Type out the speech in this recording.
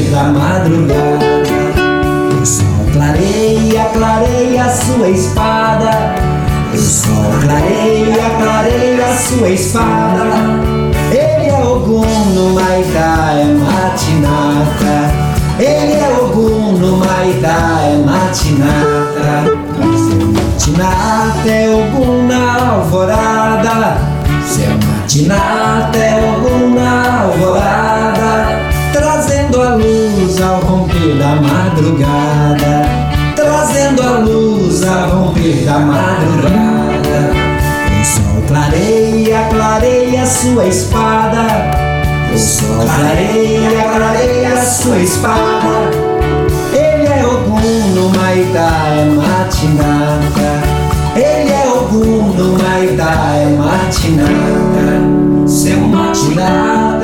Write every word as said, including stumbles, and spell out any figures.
romper da madrugada. O sol clareia, clareia sua espada. O sol clareia, clareia sua espada. Ele é Ogum no Maitá, é matinata. Ele é Ogum no Maitá, é matinata. Seu matinata é Ogum na alvorada. Seu matinata é Ogum na alvorada, trazendo a luz ao romper da madrugada. Trazendo a luz ao romper da madrugada. O sol clareia, clareia sua espada. O sol clareia, clareia sua espada. Ele é Ogum no Maitá, é matinata. Ele é Ogum no Maitá, é matinata. Seu matinata